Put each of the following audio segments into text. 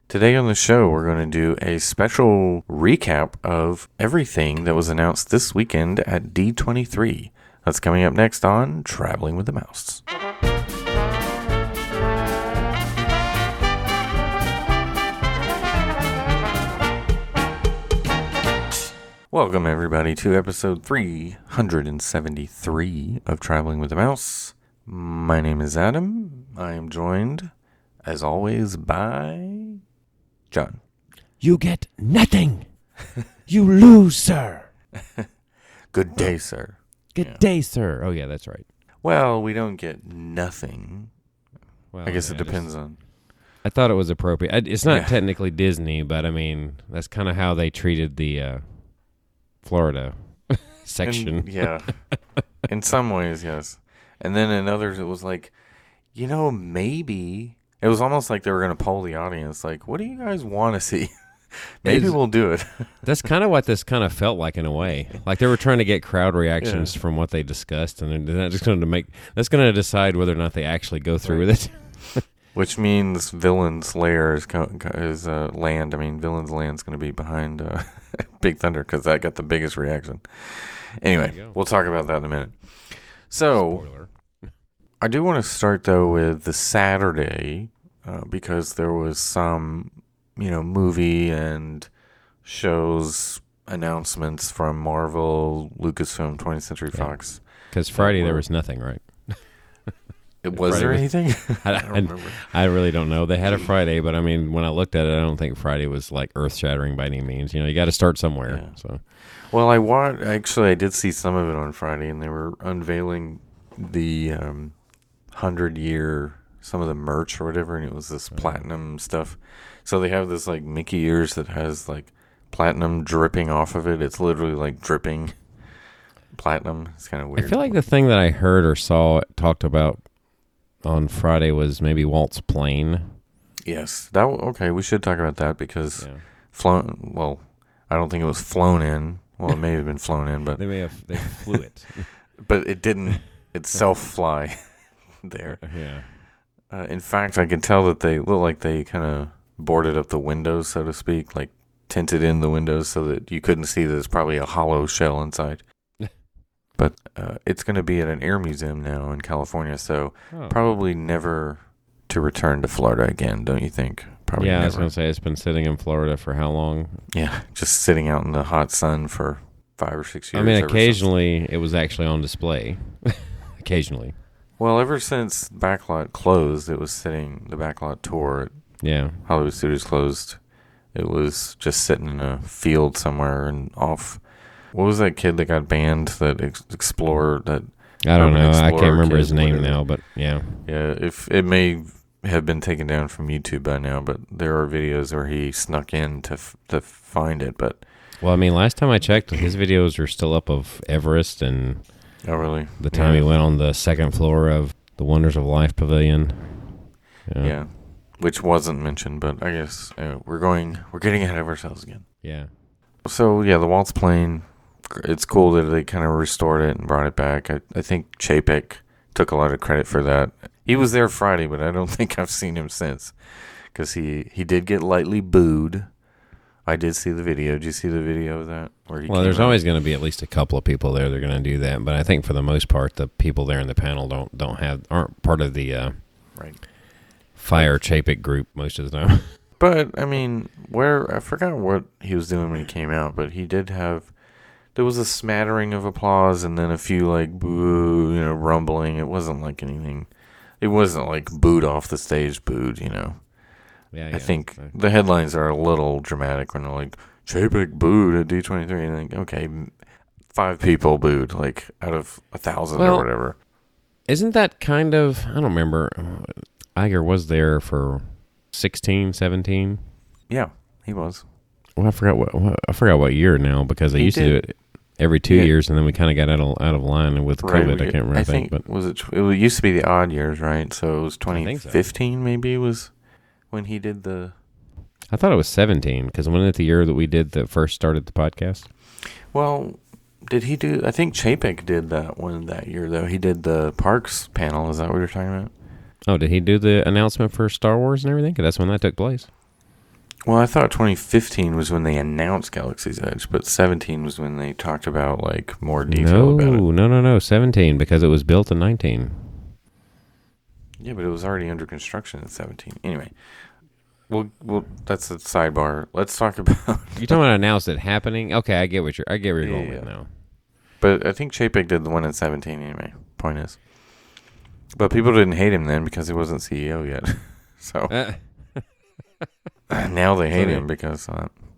Today on the show, we're going to do a special recap of everything that was announced this weekend at D23. That's coming up next on Traveling with the Mouse. Welcome, everybody, to episode 373 of Traveling with the Mouse. My name is Adam. I am joined, as always, by John. You get nothing. You lose, sir. Good day, sir. Good day, sir. Oh, yeah, that's right. Well, we don't get nothing. Well, I guess it yeah, depends on... I thought it was appropriate. It's not Yeah. technically Disney, but I mean, that's kind of how they treated the Florida section. Yeah. In some ways, yes. And then in others, it was like, maybe... It was almost like they were going to poll the audience, like, what do you guys want to see? Maybe we'll do it. That's kind of what this kind of felt like in a way. Like they were trying to get crowd reactions from what they discussed, and they're just going to that's going to decide whether or not they actually go through with it. Which means Villain's Lair is land. I mean, Villain's Land's going to be behind Big Thunder because that got the biggest reaction. Anyway, we'll talk about that in a minute. So, Spoiler. I do want to start, though, with the Saturday because there was some, movie and shows announcements from Marvel, Lucasfilm, 20th Century Fox. Because Friday there was nothing, right? Was there anything? I don't remember. I really don't know. They had a Friday, but I mean, when I looked at it, I don't think Friday was like earth-shattering by any means. You got to start somewhere. Yeah. So, well, I did see some of it on Friday, and they were unveiling the 100-year, some of the merch or whatever, and it was this platinum stuff. So they have this like Mickey ears that has like platinum dripping off of it. It's literally like dripping platinum. It's kind of weird. I feel like the thing that I heard or saw talked about on Friday was maybe Walt's plane. Yes. Okay, we should talk about that because flown. Well, I don't think it was flown in. Well, it may have been flown in, but they flew it. But it didn't itself fly there. Yeah. In fact, I could tell that they look like they kind of boarded up the windows, so to speak, like tinted in the windows so that you couldn't see that there's probably a hollow shell inside. But it's going to be at an air museum now in California, so probably never to return to Florida again, don't you think? Probably yeah, never. I was going to say it's been sitting in Florida for how long? Yeah, just sitting out in the hot sun for 5 or 6 years. I mean, occasionally it was actually on display. Occasionally. Well, ever since Backlot closed, it was sitting, the Backlot tour at Hollywood Studios closed. It was just sitting in a field somewhere and off. What was that kid that got banned that explored that? I don't know. I can't remember his name now, but yeah. Yeah, if it may have been taken down from YouTube by now, but there are videos where he snuck in to find it. But well, I mean, last time I checked, his videos are still up of Everest and oh, really? The time he went on the second floor of the Wonders of Life Pavilion. Yeah, which wasn't mentioned, but I guess we're getting ahead of ourselves again. Yeah. So yeah, the Walt's plane. It's cool that they kind of restored it and brought it back. I think Chapek took a lot of credit for that. He was there Friday, but I don't think I've seen him since because he did get lightly booed. I did see the video. Did you see the video of that? Well, there's always going to be at least a couple of people there that are going to do that, but I think for the most part, the people there in the panel aren't part of the Fire Chapek group most of the time. But I mean, I forgot what he was doing when he came out, but he did have. There was a smattering of applause and then a few like boo, rumbling. It wasn't like anything. It wasn't like booed off the stage, booed, Yeah. I think the headlines are a little dramatic when they're like Chapek booed at D23, and like, okay, 5 people booed, like out of 1,000 or whatever. Isn't that kind of? I don't remember. Iger was there for 16, 17. Yeah, he was. Well, I forgot what year now because they used to do it every 2 years, and then we kind of got out of line with COVID. I can't remember. I think but it used to be the odd years, right? So it was 2015 maybe was when he did the. I thought it was 17 because wasn't it the year that we first started the podcast? Well, did he do? I think Chapek did that one that year though. He did the Parks panel. Is that what you're talking about? Oh, did he do the announcement for Star Wars and everything? Because that's when that took place. Well, I thought 2015 was when they announced Galaxy's Edge, but 17 was when they talked about like more detail about it. No. 17 because it was built in 19. Yeah, but it was already under construction in 17. Anyway, well, that's a sidebar. Let's talk about. You talking about announced it happening? Okay, I get where you're going with now. But I think Chapek did the one in 17 anyway. Point is, but people didn't hate him then because he wasn't CEO yet. So. Now they hate him because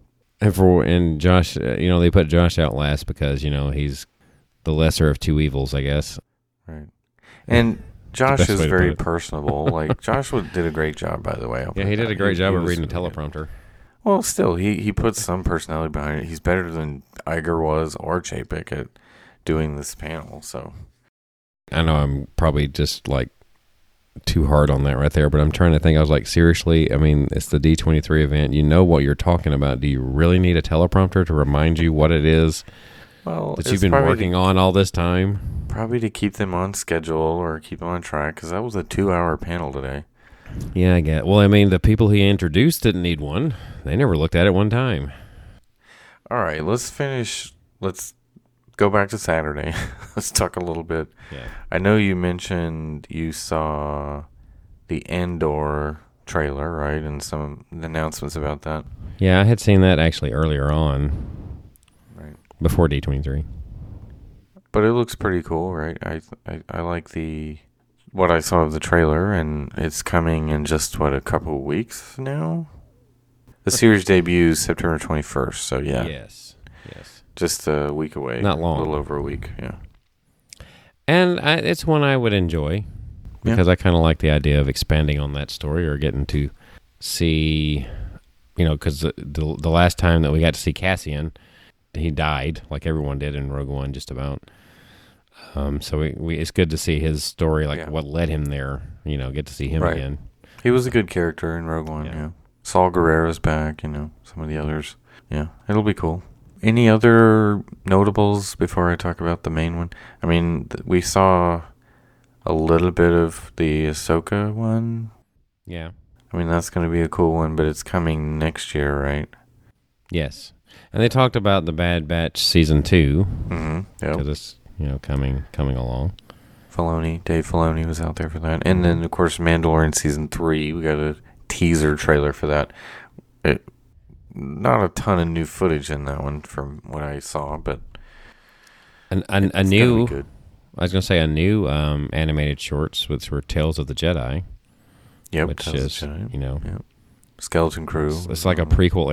and Josh, they put Josh out last because he's the lesser of two evils, I guess. Right. And Josh is very personable. Like Josh did a great job, by the way. Yeah, he did a great job of reading the teleprompter. Well, still, he puts some personality behind it. He's better than Iger was or Chapek at doing this panel. So I know I'm probably just like too hard on that right there, but I'm trying to think. I was like, seriously, I mean, it's the D23 event. You know what you're talking about. Do you really need a teleprompter to remind you what it is that you've been working on all this time? Probably to keep them on schedule or keep them on track, because that was a 2-hour panel today. Yeah, I get it. Well, I mean, the people he introduced didn't need one. They never looked at it one time. All right, let's finish. Let's go back to Saturday. Let's talk a little bit. Yeah. I know you mentioned you saw the Andor trailer, right? And some announcements about that. Yeah, I had seen that actually earlier on. Right. Before D23. But it looks pretty cool, right? I like what I saw of the trailer, and it's coming in just, a couple of weeks now? The series debuts September 21st, so yeah. Yes. Just a week away. Not long. A little over a week, yeah. And it's one I would enjoy because I kind of like the idea of expanding on that story or getting to see, because the last time that we got to see Cassian, he died like everyone did in Rogue One just about. So it's good to see his story, what led him there, get to see him again. He was a good character in Rogue One, yeah. Saul Guerrero's back, some of the others. Yeah, it'll be cool. Any other notables before I talk about the main one? I mean, we saw a little bit of the Ahsoka one. Yeah. I mean, that's going to be a cool one, but it's coming next year, right? Yes. And they talked about the Bad Batch Season 2. Mm-hmm. Yeah. Because it's, coming along. Dave Filoni was out there for that. And then, of course, Mandalorian Season 3. We got a teaser trailer for that. Not a ton of new footage in that one from what I saw, but a new, I was going to say a new animated shorts, which were Tales of the Jedi. Yep, which is, Yep. Skeleton Crew. It's like a prequel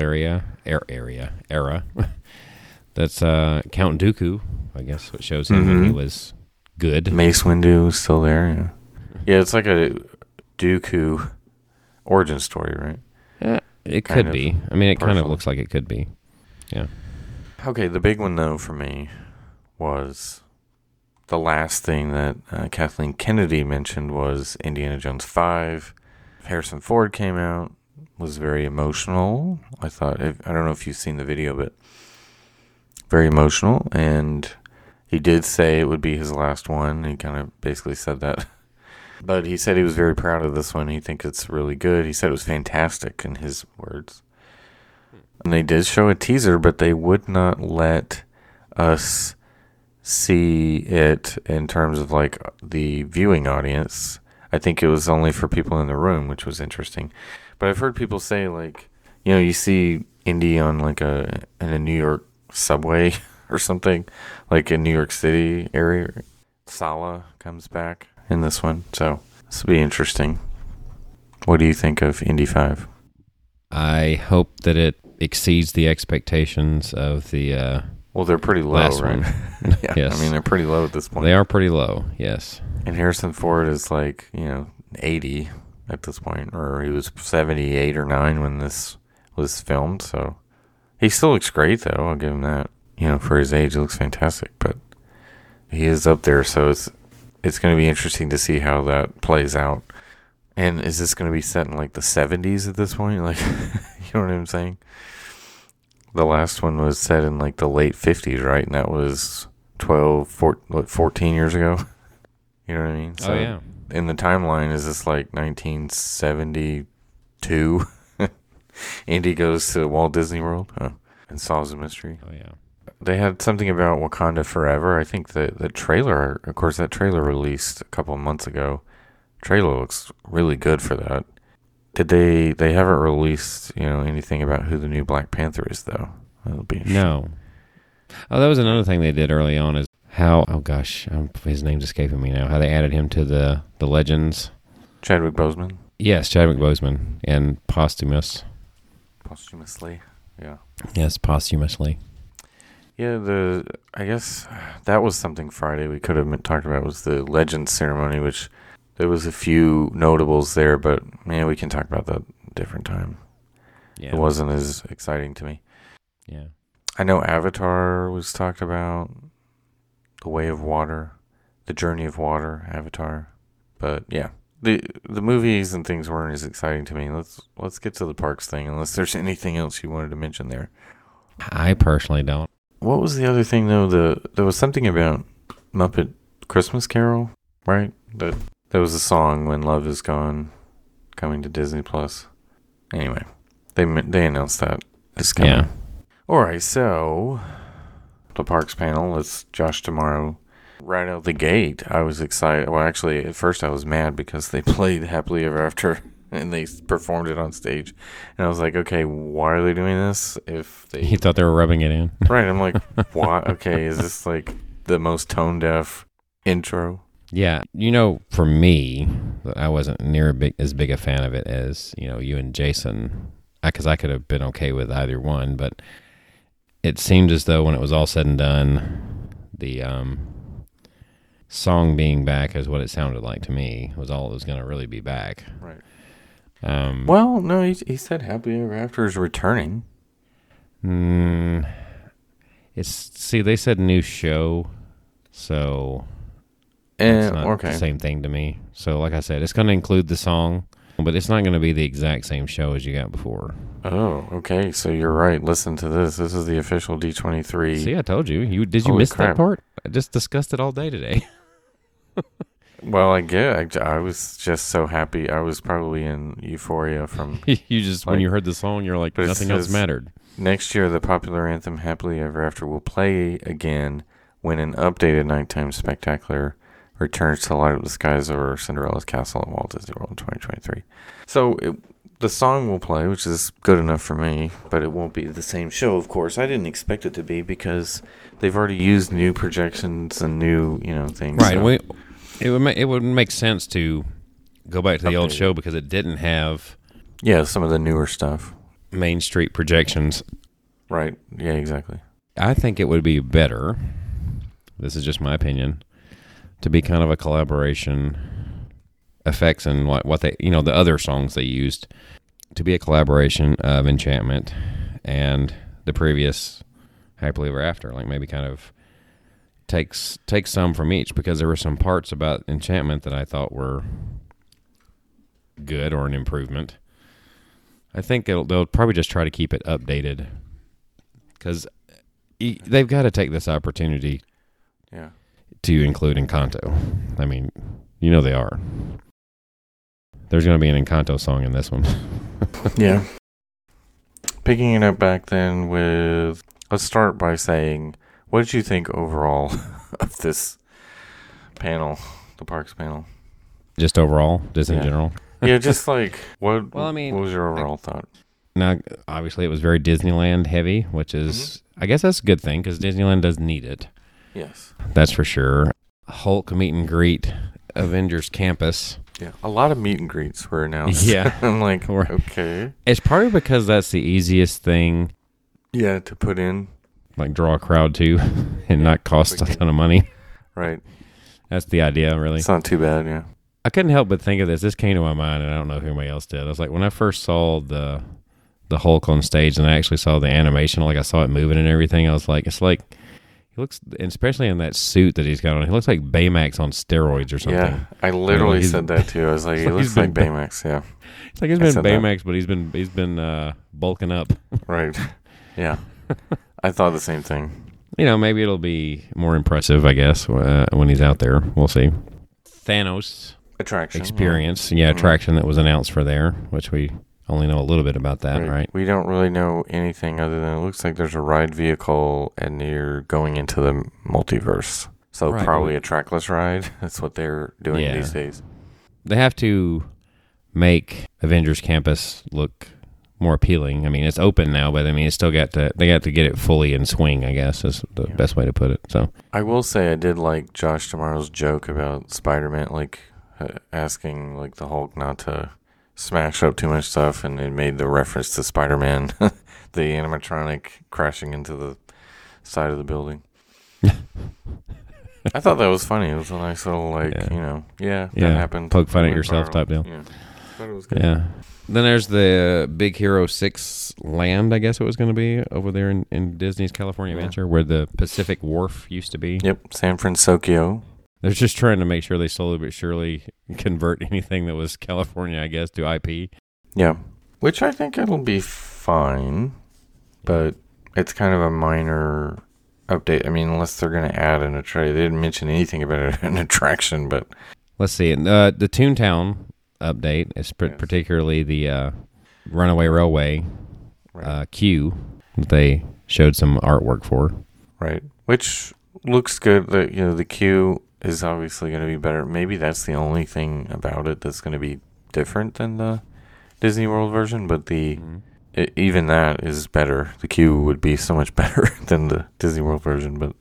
era. That's Count Dooku, I guess, what shows him when he was good. Mace Windu is still there, yeah. Yeah, it's like a Dooku origin story, right? Yeah. It could be. I mean, it kind of looks like it could be. Yeah. Okay, the big one, though, for me was the last thing that Kathleen Kennedy mentioned was Indiana Jones 5. Harrison Ford came out, was very emotional. I don't know if you've seen the video, but very emotional. And he did say it would be his last one. He kind of basically said that. But he said he was very proud of this one. He thinks it's really good. He said it was fantastic, in his words. And they did show a teaser, but they would not let us see it in terms of the viewing audience. I think it was only for people in the room, which was interesting. But I've heard people say you see Indy on in a New York subway or something, like in New York City area. Sala comes back in this one, so this will be interesting. What do you think of Indy 5? I hope that it exceeds the expectations of the well, they're pretty low, right? Yeah, yes. I mean, they're pretty low at this point. They are pretty low, yes. And Harrison Ford is 80 at this point, or he was 78 or 9 when this was filmed, so he still looks great, though. I'll give him that. For his age, he looks fantastic, but he is up there, so it's going to be interesting to see how that plays out. And is this going to be set in the 70s at this point? You know what I'm saying? The last one was set in the late 50s, right? And that was 14 years ago. You know what I mean? So in the timeline, is this 1972? Andy goes to Walt Disney World and solves a mystery. Oh yeah. They had something about Wakanda Forever. I think the trailer, of course, that trailer released a couple of months ago. Trailer looks really good for that. Did they haven't released, anything about who the new Black Panther is though? That'll be No. Oh, that was another thing they did early on is how, oh gosh, his name's escaping me now, how they added him to the Legends. Chadwick Boseman. Yes, Chadwick Boseman, and posthumously. Yeah. Yes, posthumously. Yeah, I guess that was something Friday we could have talked about was the Legends ceremony, which there was a few notables there, but man, we can talk about that a different time. Yeah. It wasn't as exciting to me. Yeah. I know Avatar was talked about, The Way of Water, The Journey of Water, Avatar, but yeah, the movies and things weren't as exciting to me. Let's get to the parks thing, unless there's anything else you wanted to mention there. I personally don't. What was the other thing though? There was something about Muppet Christmas Carol, right? That was a song, When Love Is Gone, coming to Disney Plus. Anyway, they announced that it's coming. Yeah. All right, so the parks panel. It's Josh tomorrow. Right out the gate, I was excited. Well, actually, at first I was mad because they played Happily Ever After and they performed it on stage, and I was like, okay, why are they doing this? If they You thought they were rubbing it in? right, I'm like, why? Okay, is this like the most tone deaf intro? Yeah. For me, I wasn't as big a fan of it as, you and Jason, because I could have been okay with either one, but it seemed as though when it was all said and done, the song being back is what it sounded like to me, was all that was going to really be back. Right. Well, no, he said Happily Ever After is returning. They said new show, so it's not the same thing to me. So like I said, it's going to include the song, but it's not going to be the exact same show as you got before. Oh, okay. So you're right. Listen to this. This is the official D23. See, I told you. Did you Holy miss crap. that part? I just discussed it all day today. Well, I was just so happy. I was probably in euphoria from... You just, when you heard the song, you're like, nothing else mattered. Next year, the popular anthem Happily Ever After will play again when an updated nighttime spectacular returns to light up the skies over Cinderella's castle at Walt Disney World in 2023. So the song will play, which is good enough for me, but it won't be the same show, of course. I didn't expect it to be because they've already used new projections and new, things. Right. So. It would make sense to go back to the old show because it didn't have some of the newer stuff. Main Street projections. Right. Yeah, exactly. I think it would be better, this is just my opinion, to be kind of a collaboration, effects and what they, the other songs they used, to be a collaboration of Enchantment and the previous Happily Ever After, like maybe kind of take some from each, because there were some parts about Enchantment that I thought were good or an improvement. I think they'll probably just try to keep it updated, because they've got to take this opportunity to include Encanto. I mean, they are. There's going to be an Encanto song in this one. Yeah. Picking it up back then with... Let's start by saying, what did you think overall of this panel, the parks panel? Just overall? Just in general? Yeah, just like, what Well, I mean, what was your overall thought? Now, obviously, it was very Disneyland heavy, which is, I guess that's a good thing, because Disneyland does need it. Yes. That's for sure. Hulk meet and greet, Avengers Campus. Yeah, a lot of meet and greets were announced. Yeah. I'm like, okay. It's probably because that's the easiest thing. Yeah, to put in. Like, draw a crowd to and not cost a ton of money. Right. That's the idea, really. It's not too bad, yeah. I couldn't help but think of this. This came to my mind, and I don't know if anybody else did. I was like, when I first saw the Hulk on stage and I actually saw the animation, like I saw it moving and everything, I was like, it's like, he looks, especially in that suit that he's got on, he looks like Baymax on steroids or something. Yeah, I literally said that too. I was like, he looks like Baymax, yeah. It's like he's been Baymax, but he's been bulking up. Right. Yeah. I thought the same thing. Maybe it'll be more impressive, I guess, when he's out there. We'll see. Thanos attraction experience, attraction that was announced for there, which only know a little bit about that, right? We don't really know anything other than it looks like there's a ride vehicle and you're going into the multiverse. So probably a trackless ride. That's what they're doing these days. They have to make Avengers Campus look more appealing. I mean, it's open now, but I mean, it's still they got to get it fully in swing, I guess is the best way to put it. So I will say I did like Josh Tomorrow's joke about Spider-Man, like asking like the Hulk not to smash up too much stuff, and it made the reference to Spider-Man, the animatronic crashing into the side of the building. I thought that was funny. It was a nice little, that happened. Poke fun at yourself type deal. Yeah. Thought it was good. Yeah. Then there's the Big Hero 6 land, I guess it was going to be, over there in Disney's California Adventure, where the Pacific Wharf used to be. Yep, San Francisco. They're just trying to make sure they slowly but surely convert anything that was California, I guess, to IP. Yeah, which I think it'll be fine, but it's kind of a minor update. I mean, unless they're going to add an attraction. They didn't mention anything about an attraction, but... Let's see. The Toontown update is particularly the Runaway Railway queue that they showed some artwork for. Right, which looks good. The queue is obviously going to be better. Maybe that's the only thing about it that's going to be different than the Disney World version, but even that is better. The queue would be so much better than the Disney World version, but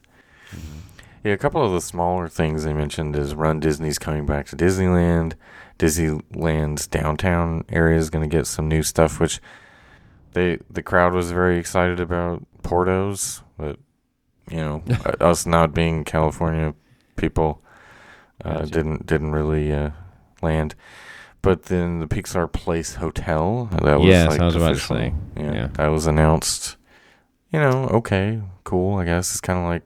a couple of the smaller things they mentioned is Run Disney's coming back to Disneyland. Disneyland's downtown area is going to get some new stuff, which the crowd was very excited about. Portos, but us not being California people didn't really land. But then the Pixar Place Hotel, that was I was about to say. Yeah, that was announced. Okay, cool. I guess it's kind of like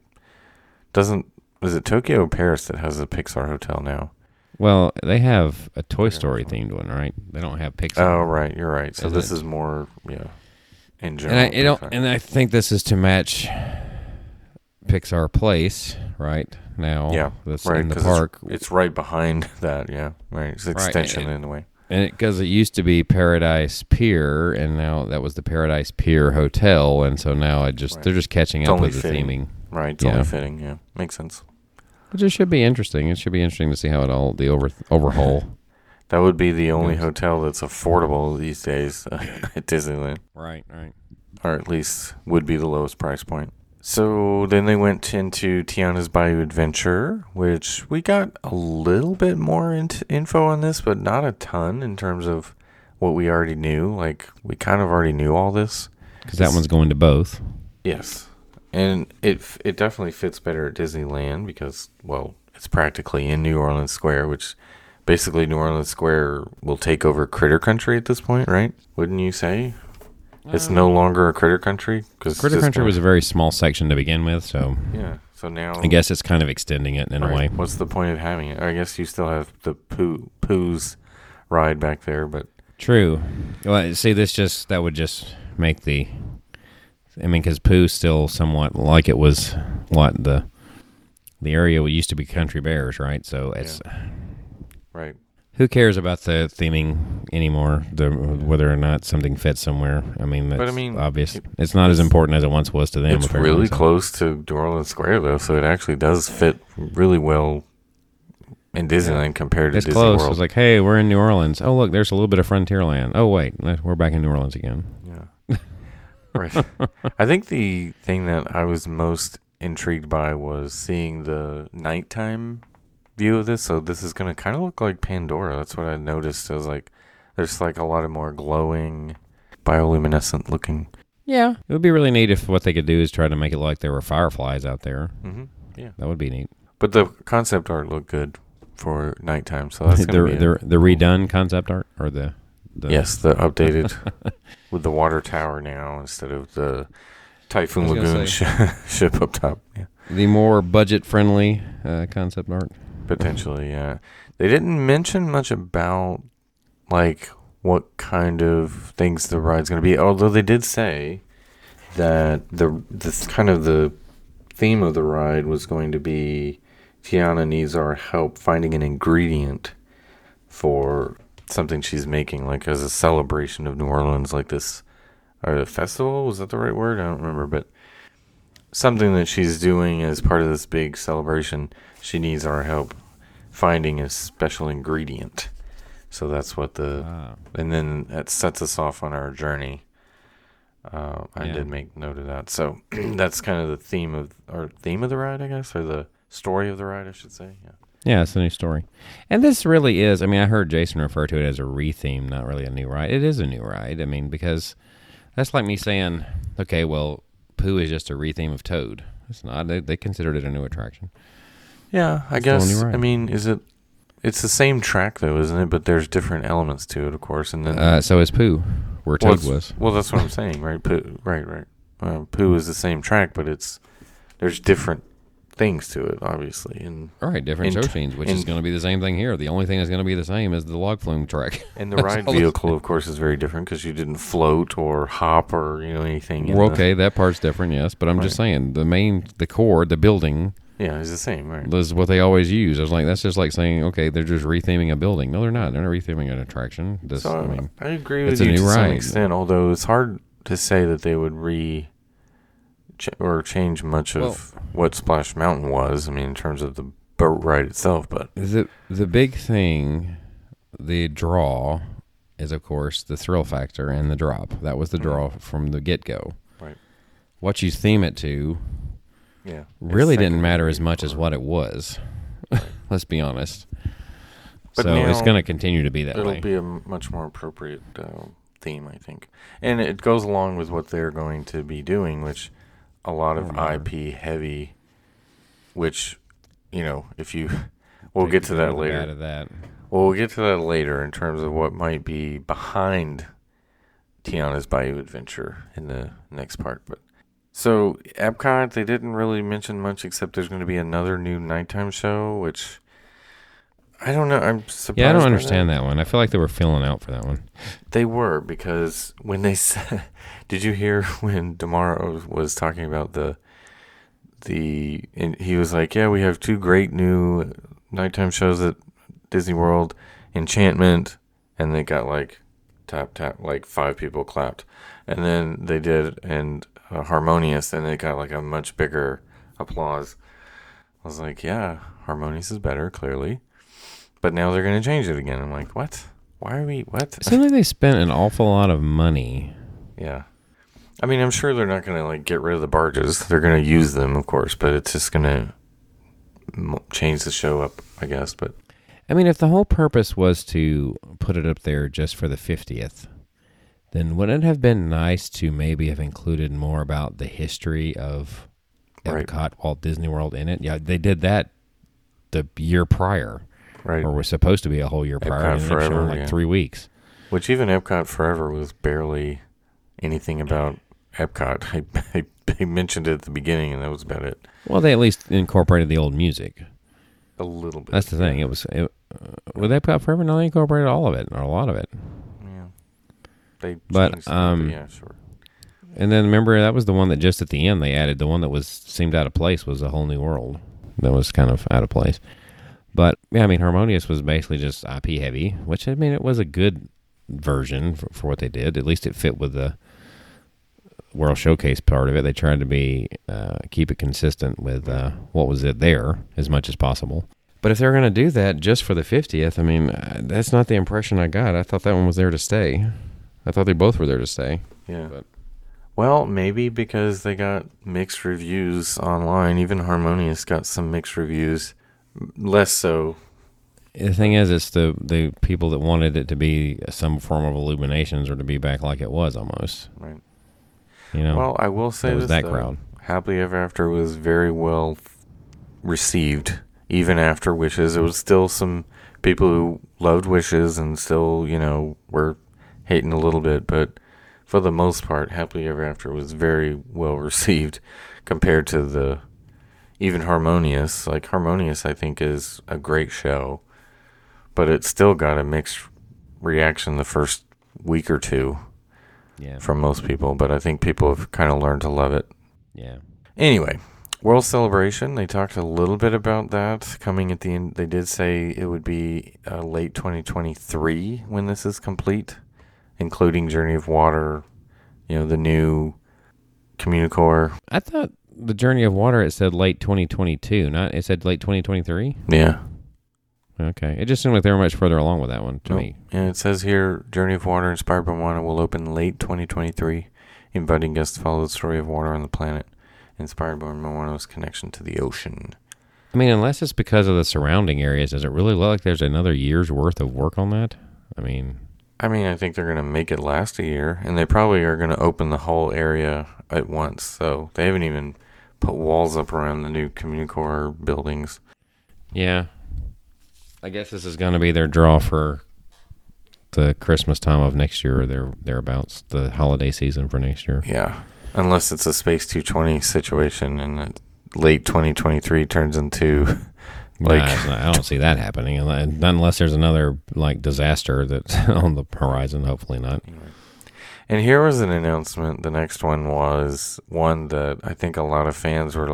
is it Tokyo or Paris that has a Pixar hotel now? Well, they have a Toy Story themed one, right? They don't have Pixar. Oh, right, you're right. So this is more, in general. And I think this is to match Pixar Place, right? Now, that's in the park. It's right behind that, yeah. Right, it's an extension in a way. And because it used to be Paradise Pier, and now that was the Paradise Pier Hotel, and so now they're just catching up with the theming. Right, it's only fitting, yeah. Makes sense. Which it should be interesting. It should be interesting to see how the overhaul. That would be the only hotel that's affordable these days at Disneyland. Right. Or at least would be the lowest price point. So then they went into Tiana's Bayou Adventure, which we got a little bit more info on this, but not a ton in terms of what we already knew. Like, we kind of already knew all this. Because that one's going to both. Yes. And it definitely fits better at Disneyland because, well, it's practically in New Orleans Square, which basically New Orleans Square will take over Critter Country at this point, right? Wouldn't you say? It's no longer a Critter Country? Cause Critter Country was a very small section to begin with, so... Yeah, so now... I guess it's kind of extending it in a way. What's the point of having it? I guess you still have the Pooh's ride back there, but... True. Well, see, that would just make the... I mean, because Pooh's still somewhat like it was the area used to be Country Bears, right? So it's right. Who cares about the theming anymore? Whether or not something fits somewhere. I mean, that's obvious. It's not as important as it once was to them. It's really close to New Orleans Square, though, so it actually does fit really well in Disneyland compared to Disney close. World. It's like, hey, we're in New Orleans. Oh, look, there's a little bit of Frontierland. Oh, wait, we're back in New Orleans again. Yeah. Right. I think the thing that I was most intrigued by was seeing the nighttime view of this. So this is going to kind of look like Pandora. That's what I noticed. I was like, there's like a lot of more glowing, bioluminescent looking. Yeah. It would be really neat if what they could do is try to make it look like there were fireflies out there. Mm-hmm. Yeah. That would be neat. But the concept art looked good for nighttime. So that's going to be the redone concept art or the yes, the updated with the water tower now instead of the Typhoon Lagoon ship up top. Yeah. The more budget-friendly concept art. Potentially, yeah. They didn't mention much about, like, what kind of things the ride's going to be, although they did say that the theme of the ride was going to be Tiana needs our help finding an ingredient for something she's making, like as a celebration of New Orleans, like this, or a festival. Was that the right word? I don't remember, but something that she's doing as part of this big celebration. She needs our help finding a special ingredient. So that's what and then that sets us off on our journey. I did make note of that. So that's kind of the theme of the ride, I guess, or the story of the ride, I should say. Yeah. Yeah, it's a new story. And this really is, I mean, I heard Jason refer to it as a re-theme, not really a new ride. It is a new ride. I mean, because that's like me saying, okay, well, Pooh is just a re-theme of Toad. It's not. They considered it a new attraction. Yeah, I guess. I mean, it's the same track, though, isn't it? But there's different elements to it, of course. And then so is Pooh, where Toad was. Well, that's what I'm saying, right? Pooh, right. Pooh is the same track, but there's different things to it, obviously. And all right, different show scenes, which is going to be the same thing here. The only thing that's going to be the same is the log flume track. And the ride vehicle, of course, is very different because you didn't float or hop or anything. Well, okay, that part's different, yes. But I'm just saying the core, the building. Yeah, it's the same, right? This is what they always use. I was like, that's just like saying, okay, they're just retheming a building. No, they're not. They're not retheming an attraction. I agree with you to some extent, although it's hard to say that they would change much of what Splash Mountain was. I mean, in terms of the boat ride itself, but the big thing, the draw, is of course the thrill factor and the drop. That was the draw from the get-go. Right. What you theme it to, really didn't matter as much as what it was. Right. Let's be honest. But so it's going to continue to be that way. It'll be a much more appropriate theme, I think, and it goes along with what they're going to be doing, which. A lot of IP heavy, which, if you, we'll get to that later. Well, we'll get to that later in terms of what might be behind Tiana's Bayou Adventure in the next part. But so Epcot, they didn't really mention much except there's going to be another new nighttime show, which I don't know. I'm surprised. Yeah, I don't understand that one. I feel like they were filling out for that one. They were, because when they said, did you hear when Damaro was talking about and he was like, yeah, we have 2 great new nighttime shows at Disney World, Enchantment, and they got like tap, tap, like 5 people clapped. And then they did, and Harmonious, and they got like a much bigger applause. I was like, yeah, Harmonious is better, clearly. But now they're going to change it again. I'm like, what? Why are we, what? It seems like they spent an awful lot of money. Yeah. I mean, I'm sure they're not going to, like, get rid of the barges. They're going to use them, of course, but it's just going to change the show up, I guess. But I mean, if the whole purpose was to put it up there just for the 50th, then wouldn't it have been nice to maybe have included more about the history of Epcot, Walt Disney World in it? Yeah, they did that the year prior. Right. Or was supposed to be a whole year prior. Epcot Forever, like 3 weeks. Which even Epcot Forever was barely anything about Epcot. I mentioned it at the beginning, and that was about it. Well, they at least incorporated the old music. A little bit. That's the thing. With Epcot Forever, no, they incorporated all of it, or a lot of it. Yeah. They changed yeah, sure. And then remember, that was the one that just at the end they added. The one that seemed out of place was A Whole New World. That was kind of out of place. But, yeah, I mean, Harmonious was basically just IP heavy, which, I mean, it was a good version for what they did. At least it fit with the World Showcase part of it. They tried to keep it consistent with what was it there as much as possible. But if they're going to do that just for the 50th, I mean, that's not the impression I got. I thought that one was there to stay. I thought they both were there to stay. Yeah. Well, maybe because they got mixed reviews online. Even Harmonious got some mixed reviews. Less so. The thing is, it's the people that wanted it to be some form of Illuminations or to be back like it was almost. Right. Well, I will say this, that crowd. Happily Ever After was very well received, even after Wishes. There was still some people who loved Wishes and still, were hating a little bit, but for the most part, Happily Ever After was very well received compared to even Harmonious. Like, Harmonious, I think, is a great show, but it still got a mixed reaction the first week or two from most people, but I think people have kind of learned to love it. Yeah. Anyway, World Celebration, they talked a little bit about that coming at the end. They did say it would be late 2023 when this is complete, including Journey of Water, the new Communicore. I thought the Journey of Water, it said late 2022, not it said late 2023? Yeah. Okay. It just seemed like they were much further along with that one to me. And it says here, Journey of Water inspired by Moana will open late 2023, inviting guests to follow the story of water on the planet, inspired by Moana's connection to the ocean. I mean, unless it's because of the surrounding areas, does it really look like there's another year's worth of work on that? I think they're going to make it last a year, and they probably are going to open the whole area at once. So they haven't even put walls up around the new Communicore buildings. Yeah. I guess this is going to be their draw for the Christmas time of next year, or thereabouts, the holiday season for next year. Yeah. Unless it's a Space 220 situation and late 2023 turns into... I don't see that happening unless there's another disaster that's on the horizon. Hopefully not. And here was an announcement. The next one was one that I think a lot of fans were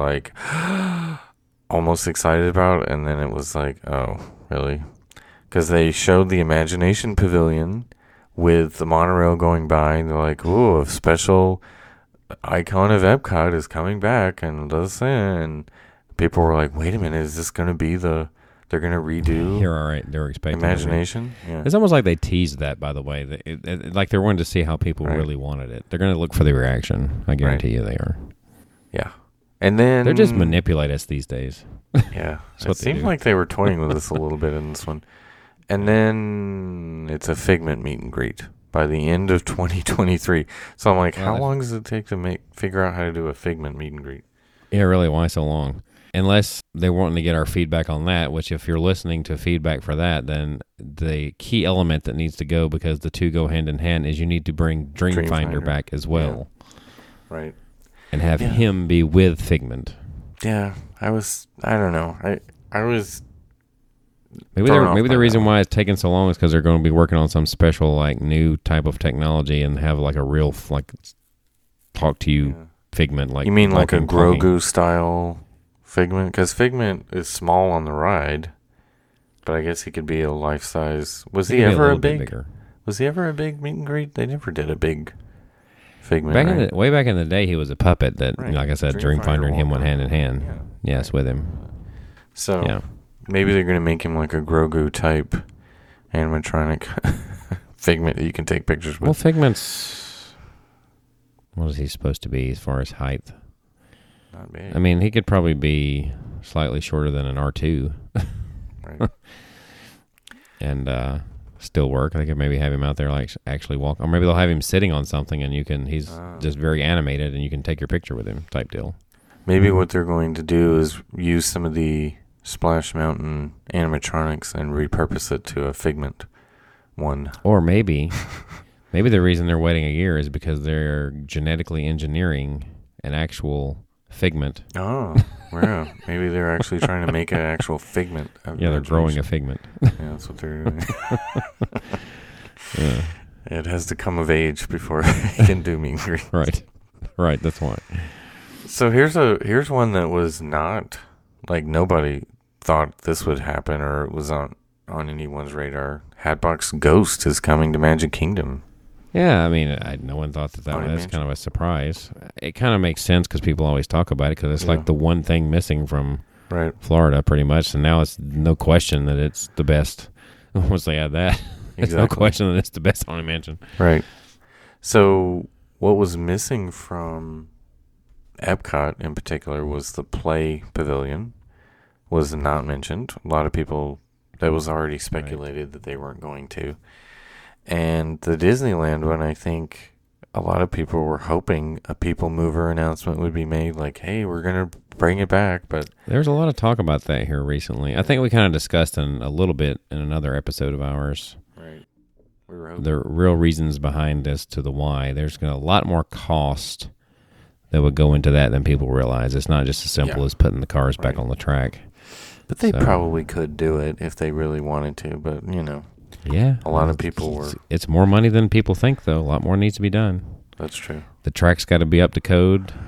almost excited about, and then it was oh, really? Because they showed the Imagination Pavilion with the monorail going by, and they're like, "Ooh, a special icon of Epcot is coming back," and people were like, wait a minute, is this going to be they're going to redo You're all right. They were expecting Imagination? Yeah. It's almost like they teased that, by the way. Like they're wanting to see how people really wanted it. They're going to look for the reaction. I guarantee you they are. Yeah. And then... They're just manipulate us these days. Yeah. It seemed like they were toying with us a little bit in this one. And then it's a Figment meet and greet by the end of 2023. So I'm like, how long does it take to figure out how to do a Figment meet and greet? Yeah, really, why so long? Unless they're wanting to get our feedback on that, which if you're listening to feedback for that, then the key element that needs to go, because the two go hand in hand, is you need to bring Dreamfinder back as well. Yeah. Right. And have him be with Figment. Yeah, I don't know. I was... Maybe the reason why it's taking so long is because they're going to be working on some special, new type of technology and have a real, talk to you Figment. You mean like a Grogu-style Figment? Because Figment is small on the ride, but I guess he could be a life-size... Was he ever a big... Was he ever a big meet and greet? They never did a big Figment, way back in the day, he was a puppet that, like I said, Dreamfinder and him went hand in hand. Yeah. Yes, with him. So, maybe they're going to make him like a Grogu-type animatronic Figment that you can take pictures with. Well, Figment's... What is he supposed to be as far as height? Not big. I mean, he could probably be slightly shorter than an R2. Right. And still work. I could maybe have him out there actually walk. Or maybe they'll have him sitting on something and he's just very animated and you can take your picture with him type deal. Maybe what they're going to do is use some of the Splash Mountain animatronics and repurpose it to a Figment one. Or maybe the reason they're waiting a year is because they're genetically engineering an actual Figment. Oh, wow. Maybe they're actually trying to make an actual Figment. Yeah, they're growing a Figment. Yeah, that's what they're doing. Yeah. It has to come of age before it can do meet and greet. Right, that's why. So here's one that was not, nobody thought this would happen or it was on anyone's radar. Hatbox Ghost is coming to Magic Kingdom. Yeah, I mean, no one thought that was kind of a surprise. It kind of makes sense because people always talk about it because it's like the one thing missing from Florida pretty much. And now it's no question that it's the best. Once they add that, it's no question that it's the best Haunted Mansion. Right. So what was missing from Epcot in particular was the Play Pavilion was not mentioned. A lot of people, that was already speculated that they weren't going to. And the Disneyland one, I think a lot of people were hoping a People Mover announcement would be made, hey, we're going to bring it back. But there's a lot of talk about that here recently. I think we kind of discussed a little bit in another episode of ours. Right. We were hoping. The real reasons behind as to the why. There's a lot more cost that would go into that than people realize. It's not just as simple as putting the cars back on the track. But they probably could do it if they really wanted to, but, Yeah. A lot of people were... It's more money than people think, though. A lot more needs to be done. That's true. The track's got to be up to code.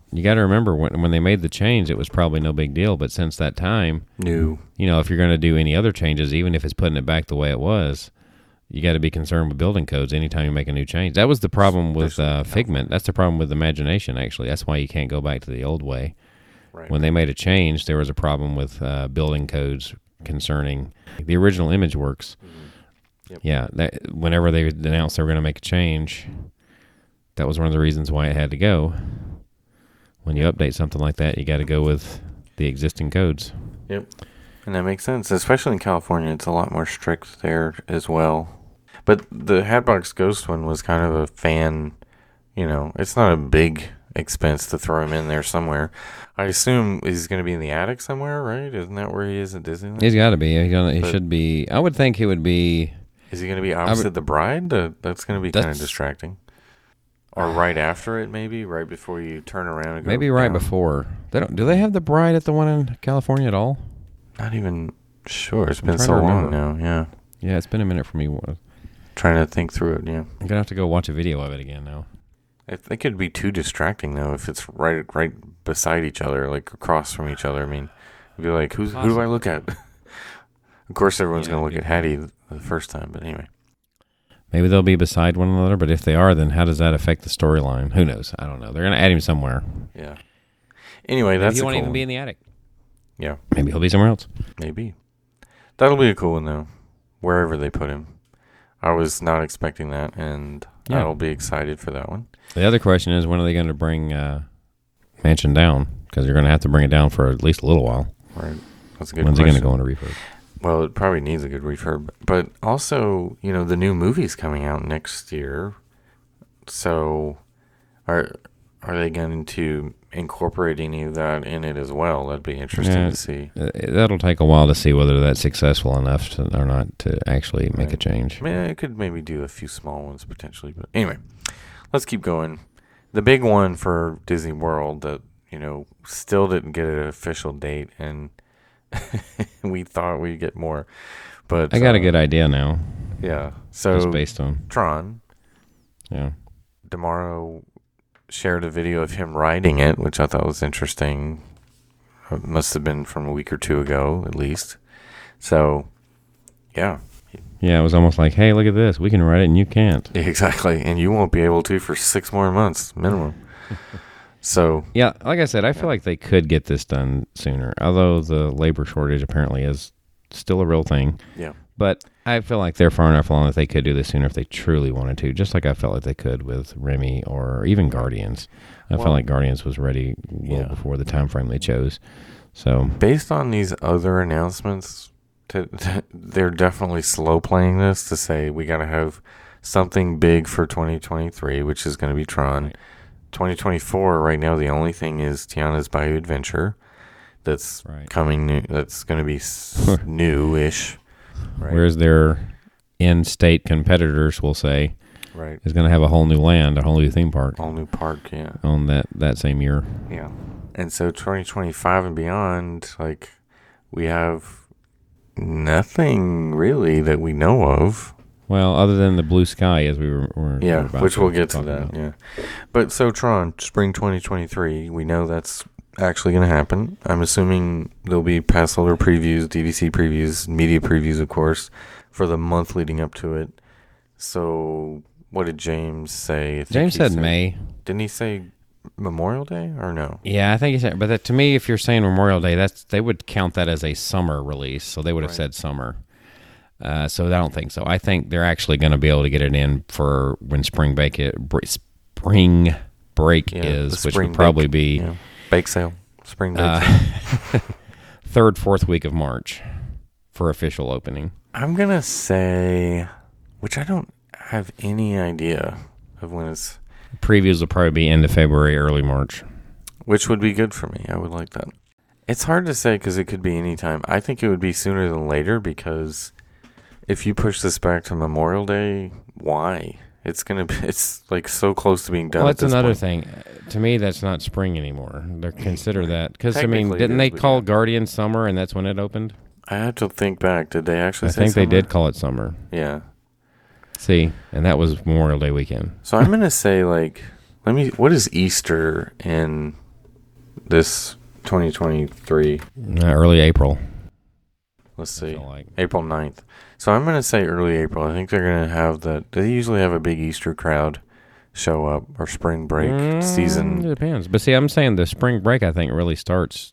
you got to remember when they made the change, it was probably no big deal. But since that time, New. if you're going to do any other changes, even if it's putting it back the way it was, you got to be concerned with building codes anytime you make a new change. That was the problem with Figment. That's the problem with Imagination, actually. That's why you can't go back to the old way. Right. When they made a change, there was a problem with building codes concerning the original ImageWorks. Yep. Yeah, whenever they announced they were going to make a change, that was one of the reasons why it had to go. When you update something like that, you got to go with the existing codes. Yep. And that makes sense, especially in California. It's a lot more strict there as well. But the Hatbox Ghost one was kind of a fan, it's not a big expense to throw him in there somewhere. I assume he's going to be in the attic somewhere, right? Isn't that where he is at Disneyland? He's got to be. He should be. I would think he would be. Is he going to be opposite the bride? That's going to be kind of distracting. Or right after it, maybe? Right before you turn around and go maybe right down. Before. Do they have the bride at the one in California at all? Not even sure. It's been so long now, yeah. Yeah, it's been a minute for me. Trying to think through it, yeah. I'm going to have to go watch a video of it again now. It could be too distracting, though, if it's right beside each other, like across from each other. I mean, it'd be like, who do I look at? Of course, everyone's going to look at Hattie the first time, but anyway. Maybe they'll be beside one another, but if they are, then how does that affect the storyline? Who knows? I don't know. They're going to add him somewhere. Yeah. Anyway, that's he a won't cool even one. be in the attic. Yeah. Maybe he'll be somewhere else. Maybe. That'll be a cool one, though, wherever they put him. I was not expecting that, and I'll be excited for that one. The other question is, when are they going to bring Mansion down? Because you're going to have to bring it down for at least a little while. Right. That's a good When's question. it going to go into refurb? Well, it probably needs a good refurb. But also, the new movie's coming out next year. So are they going to incorporate any of that in it as well? That'd be interesting to see. That'll take a while to see whether that's successful enough or not to actually make a change. I mean, I could maybe do a few small ones potentially. But anyway, let's keep going. The big one for Disney World that, still didn't get an official date, and we thought we'd get more. But I got a good idea now. Yeah. So just based on Tron. Yeah. Tomorrow shared a video of him riding it, which I thought was interesting. It must have been from a week or two ago, at least. So, yeah. Yeah, it was almost like, hey, look at this. We can ride it and you can't. Exactly. And you won't be able to for 6 more months minimum. So. Yeah, like I said, I feel like they could get this done sooner, although the labor shortage apparently is still a real thing. Yeah. But I feel like they're far enough along that they could do this sooner if they truly wanted to, just like I felt like they could with Remy or even Guardians. I felt like Guardians was ready before the time frame they chose. So based on these other announcements, they're definitely slow playing this to say we got to have something big for 2023, which is going to be Tron. Right. 2024, right now, the only thing is Tiana's Bayou Adventure. That's coming new. That's going to be new-ish. Right. Whereas their in-state competitors, we'll say, is going to have a whole new land, a whole new theme park. Whole new park, yeah. On that same year. Yeah. And so 2025 and beyond, like, we have nothing really that we know of. Well, other than the blue sky, as we were about which we'll get to that, about. yeah. But so Tron, spring 2023, we know that's actually going to happen. I'm assuming there'll be pass holder previews, DVC previews, media previews, of course, for the month leading up to it. So what did James say? James said May. Didn't he say Memorial Day or no? Yeah, I think he said. But to me, if you're saying Memorial Day, they would count that as a summer release, so they would have said summer. So I don't think so. I think they're actually going to be able to get it in for when spring break is, which would probably be bake sale, spring bake sale. Third, fourth week of March for official opening. I'm gonna say, which I don't have any idea of when it's. Previews will probably be end of February, early March, which would be good for me. I would like that. It's hard to say because it could be any time. I think it would be sooner than later because. If you push this back to Memorial Day, why? It's like so close to being done. Well, that's another thing. To me, that's not spring anymore. They consider that because didn't they call Guardian summer and that's when it opened? I have to think back. Did they actually? I think they did call it summer. Yeah. See, and that was Memorial Day weekend. So I'm gonna say what is Easter in this 2023? Early April. Let's see. Like. April 9th. So I'm going to say early April. I think they're going to have they usually have a big Easter crowd show up, or spring break season. It depends. But see, I'm saying the spring break, I think, really starts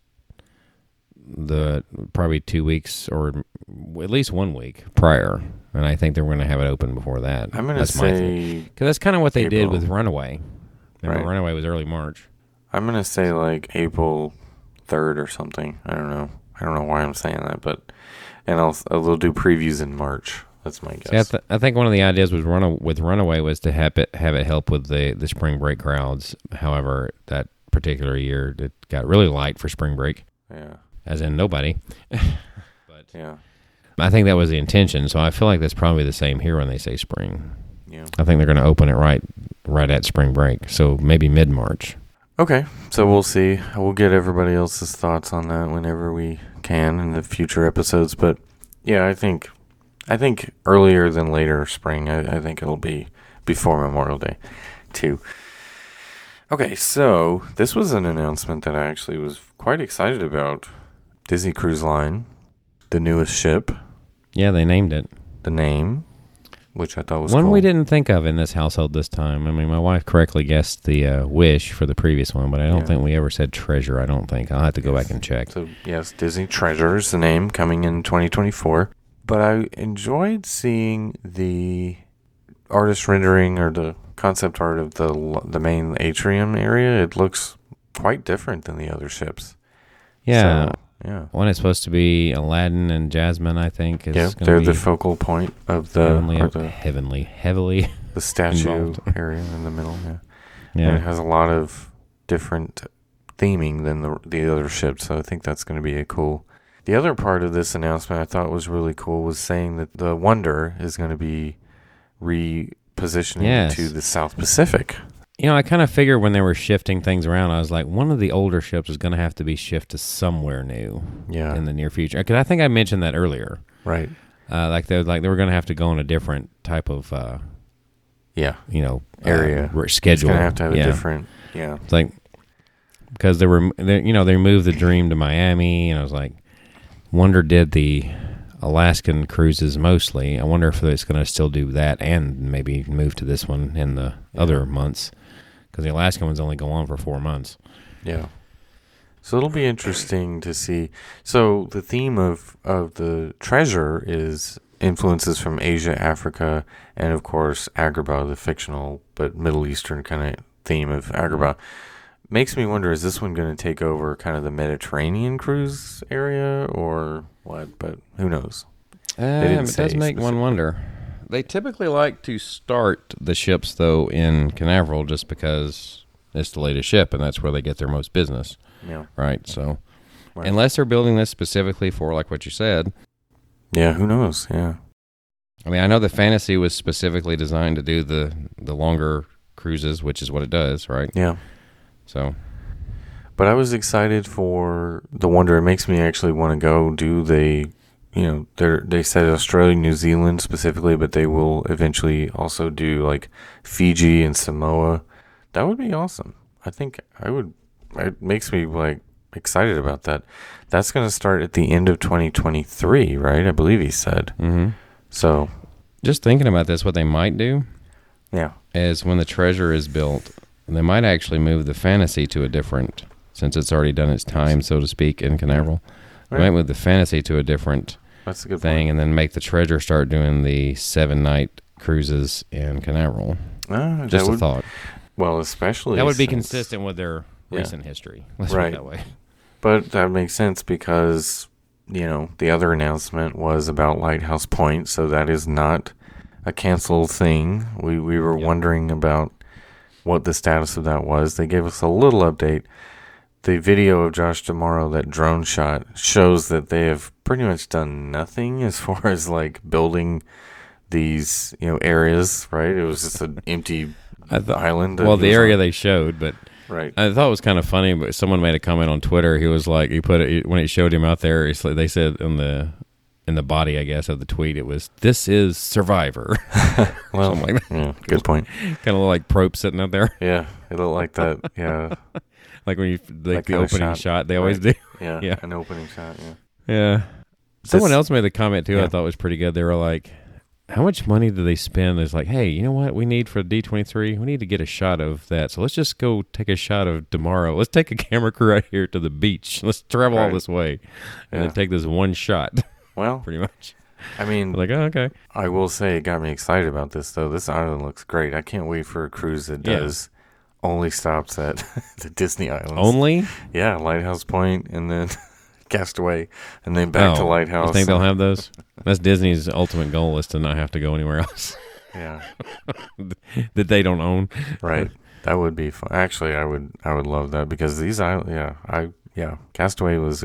probably 2 weeks or at least 1 week prior. And I think they're going to have it open before that. I'm going to say... Because that's kind of what they April. did with Runaway. Remember, Right. Runaway was early March. I'm going to say like April 3rd or something. I don't know. I don't know why I'm saying that, but... And they'll do previews in March. That's my guess. See, I think one of the ideas with Runaway was to have it help with the spring break crowds. However, that particular year, it got really light for spring break. Yeah. As in nobody. But Yeah. I think that was the intention, so I feel like that's probably the same here when they say spring. Yeah. I think they're going to open it right at spring break, so maybe mid-March. Okay, so we'll see. We'll get everybody else's thoughts on that whenever we can in the future episodes. But yeah, I think earlier than later spring. I think it'll be before Memorial Day, too. Okay, so this was an announcement that I actually was quite excited about. Disney Cruise Line, the newest ship. Yeah, they named it. The name, which I thought was One cool. we didn't think of in this household this time. I mean, my wife correctly guessed the Wish for the previous one, but I don't think we ever said Treasure, I don't think. I'll have to go back and check. So, yes, Disney Treasure is the name, coming in 2024. But I enjoyed seeing the artist rendering or the concept art of the main atrium area. It looks quite different than the other ships. Yeah. So, yeah. One is supposed to be Aladdin and Jasmine, I think. Yeah, they're the focal point of heavily the statue involved. area in the middle. Yeah. Yeah. And it has a lot of different theming than the other ships, so I think that's going to be cool. The other part of this announcement I thought was really cool was saying that the Wonder is going to be repositioning to the South Pacific. You know, I kind of figured when they were shifting things around, I was like, one of the older ships is going to have to be shifted to somewhere new in the near future. Because I think I mentioned that earlier. Right. Like they were going to have to go on a different type of area. Schedule. It's going to have a different, It's like, because they moved the Dream to Miami, and I was like, Wonder did the Alaskan cruises mostly. I wonder if it's going to still do that and maybe move to this one in the other months, because the Alaskan ones only go on for 4 months. Yeah. So it'll be interesting to see. So the theme of the Treasure is influences from Asia, Africa, and of course Agrabah, the fictional but Middle Eastern kind of theme of Agrabah. Makes me wonder, is this one going to take over kind of the Mediterranean cruise area or what? But who knows? It does make one wonder. They typically like to start the ships, though, in Canaveral just because it's the latest ship, and that's where they get their most business. Yeah. Right, so unless they're building this specifically for, like what you said. Yeah, who knows? Yeah. I mean, I know the Fantasy was specifically designed to do the longer cruises, which is what it does, right? Yeah. So, but I was excited for the Wonder. It makes me actually want to go do they said Australia, New Zealand specifically, but they will eventually also do like Fiji and Samoa. That would be awesome. I think I would. It makes me like excited about that. That's going to start at the end of 2023, right? I believe he said. Mm-hmm. So, just thinking about this, what they might do, is when the Treasure is built, they might actually move the Fantasy to a different, since it's already done its time, so to speak, in Canaveral. They might move the Fantasy to a different that's a good thing, point. and then make the Treasure start doing the 7-night cruises in Canaveral. Just a thought. Well, especially that would be consistent with their recent history. Let's put it that way. But that makes sense because, the other announcement was about Lighthouse Point, so that is not a canceled thing. We were wondering about what the status of that was. They gave us a little update. The video of Josh D'Amaro, that drone shot, shows that they have pretty much done nothing as far as like building these, areas, right? It was just an empty island. Well, the area they showed, but right. I thought it was kind of funny, but someone made a comment on Twitter. He was like, he put it when he showed him out there. They said in the body, I guess, of the tweet, it was, "This is Survivor." Well, like that. Yeah, good point. Kind of like Probe sitting up there. Yeah, it looked like that. Yeah. Like when you That the kinda opening shot. shot, they always do. Yeah, Yeah. an opening shot. Yeah. Yeah. Someone This- else made the comment too. I Yeah. thought was pretty good. They were like, "How much money do they spend?" It's like, "Hey, you know what? We need for D23. We need to get a shot of that. So let's just go take a shot of tomorrow. Let's take a camera crew out here to the beach. Let's travel all Right. this way, and Yeah. then take this one shot." Well, Pretty much. I mean, Like, oh, okay. I will say it got me excited about this though. This island looks great. I can't wait for a cruise that Yeah. does only stops at the Disney Islands. Only? Yeah, Lighthouse Point and then Castaway and then back to Lighthouse. You think they'll have those? That's Disney's ultimate goal is to not have to go anywhere else Yeah, that they don't own. right. That would be fun. Actually, I would love that because these islands. Yeah, Castaway was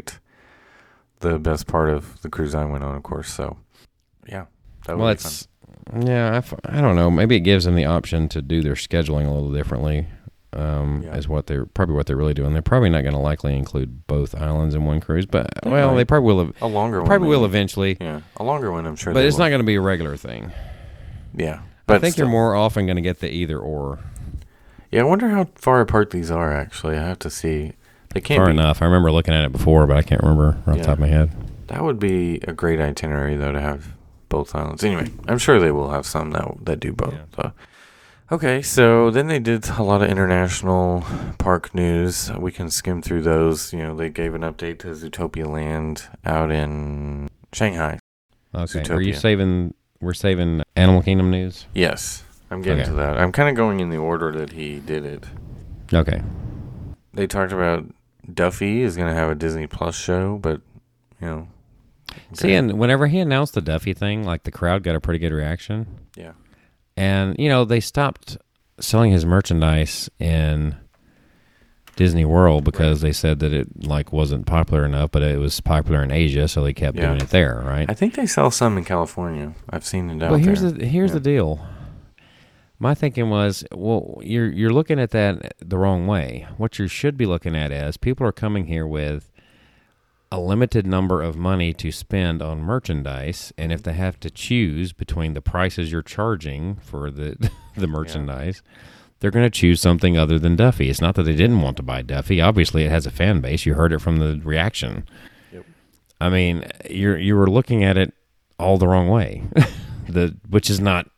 the best part of the cruise I went on, of course. So, yeah, that would Well, be fun. it's I don't know. Maybe it gives them the option to do their scheduling a little differently. Yeah. Is what they're really doing. They're probably not going to likely include both islands in one cruise, but They well, might. they probably will. A longer one. Probably will maybe. eventually, Yeah, a longer one. I'm sure. but they it's will. not going to be a regular thing. Yeah, I think still. you're more often going to get the either or. Yeah, I wonder how far apart these are. Actually, I have to see. They can't Far be enough. I remember looking at it before, but I can't remember off the Yeah. top of my head. That would be a great itinerary, though, to have both islands. Anyway, I'm sure they will have some that do both. Yeah. So. Okay, so then they did a lot of international park news. We can skim through those. You know, they gave an update to Zootopia Land out in Shanghai. Okay. Are Zootopia. you saving? We're saving Animal Kingdom news. Yes, I'm getting Okay. to that. I'm kind of going in the order that he did it. Okay. They talked about Duffy is going to have a Disney Plus show, but, you know. See, and whenever he announced the Duffy thing, like the crowd got a pretty good reaction. Yeah. And, they stopped selling his merchandise in Disney World because they said that it wasn't popular enough, but it was popular in Asia, so they kept Yeah. doing it there, right? I think they sell some in California. I've seen it out Well, there. here's Yeah. the deal. My thinking was, well, you're looking at that the wrong way. What you should be looking at is people are coming here with a limited number of money to spend on merchandise, and if they have to choose between the prices you're charging for the the merchandise, they're going to choose something other than Duffy. It's not that they didn't want to buy Duffy. Obviously, it has a fan base. You heard it from the reaction. Yep. I mean, you were looking at it all the wrong way, which is not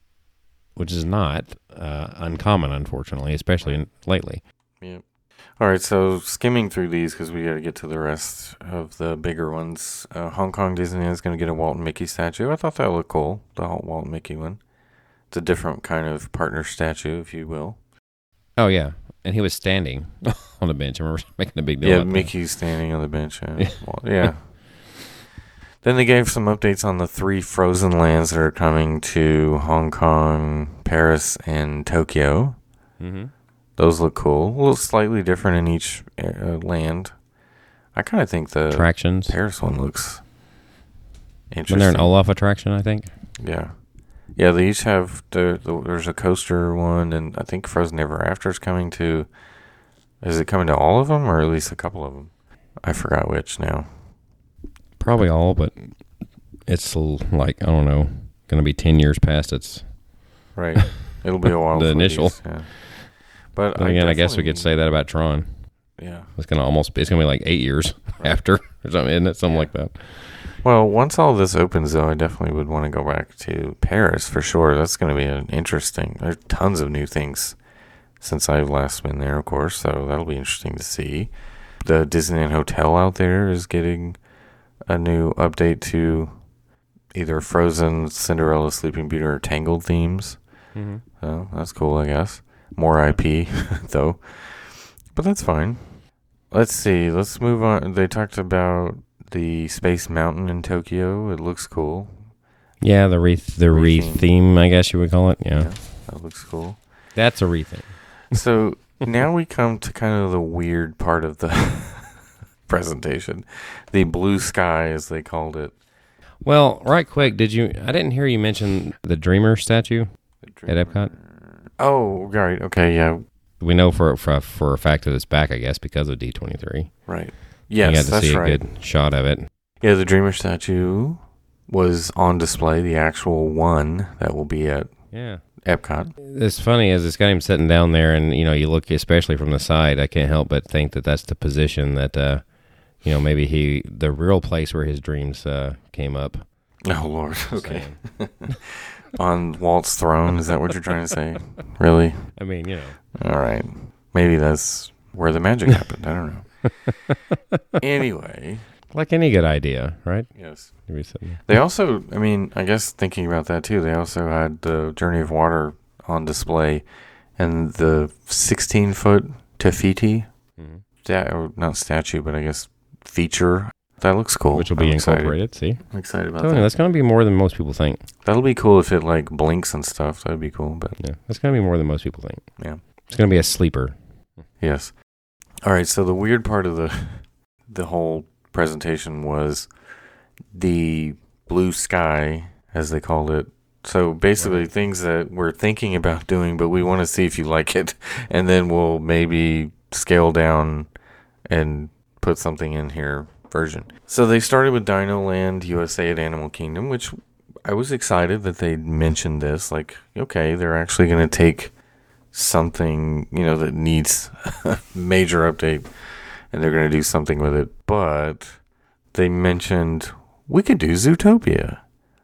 uncommon, unfortunately, especially lately. Yep. All right, so skimming through these because we got to get to the rest of the bigger ones. Hong Kong Disneyland is going to get a Walt and Mickey statue. I thought that looked cool, the Walt and Mickey one. It's a different kind of partner statue, if you will. Oh, yeah. And he was standing on the bench. I remember making a big deal Yeah, about that. Mickey's standing on the bench. Yeah. Then they gave some updates on the 3 Frozen lands that are coming to Hong Kong, Paris, and Tokyo. Mm-hmm. Those look cool. A little slightly different in each land. I kind of think the Attractions. Paris one looks interesting. Wasn't there an Olaf attraction, I think? Yeah. Yeah, they each have, there's a coaster one, and I think Frozen Ever After is coming to, is it coming to all of them, or at least a couple of them? I forgot which now. Probably all, but it's like, I don't know, going to be 10 years past its... Right. It'll be a while. The for initial. these, yeah. But Then again, I guess we definitely- could say that about Tron. Yeah. It's going to be like 8 years after, or something, isn't it? Something like that. Well, once all this opens, though, I definitely would want to go back to Paris for sure. That's going to be an interesting. There's tons of new things since I've last been there, of course. So that'll be interesting to see. The Disneyland Hotel out there is getting a new update to either Frozen, Cinderella, Sleeping Beauty, or Tangled themes. Mm-hmm. So that's cool, I guess. More IP, though. But that's fine. Let's see. Let's move on. They talked about the Space Mountain in Tokyo. It looks cool. Yeah, the re-theme, I guess you would call it. Yeah. That looks cool. That's a re-theme. So now we come to kind of the weird part of the presentation. The blue sky, as they called it. Well, right quick, I didn't hear you mention the Dreamer statue at Epcot? Oh, right. Okay, yeah. We know for a fact that it's back, I guess, because of D23. Right. You Yes, got to that's see a right. good shot of it. Yeah, the Dreamer statue was on display, the actual one that will be at Yeah. Epcot. It's funny as it's got him sitting down there, and you look, especially from the side, I can't help but think that that's the position that maybe the real place where his dreams came up. Oh Lord. Okay. On Walt's throne, is that what you're trying to say? Really? I mean, All right. Maybe that's where the magic happened. I don't know. Anyway. Like any good idea, right? Yes. They also, I mean, I guess thinking about that too, they also had the Journey of Water on display and the 16-foot Tafiti, or not statue, but I guess feature. That looks cool. Which will be incorporated, see? I'm excited about that. That's going to be more than most people think. That'll be cool if it like blinks and stuff. That'd be cool. But yeah, that's going to be more than most people think. Yeah. It's going to be a sleeper. Yes. All right, so the weird part of the whole presentation was the blue sky, as they called it. So basically things that we're thinking about doing, but we want to see if you like it, and then we'll maybe scale down and put something in here version. So they started with Dino Land USA at Animal Kingdom, which I was excited that they mentioned this. Like, okay, they're actually going to take something, that needs a major update, and they're going to do something with it. But they mentioned we could do Zootopia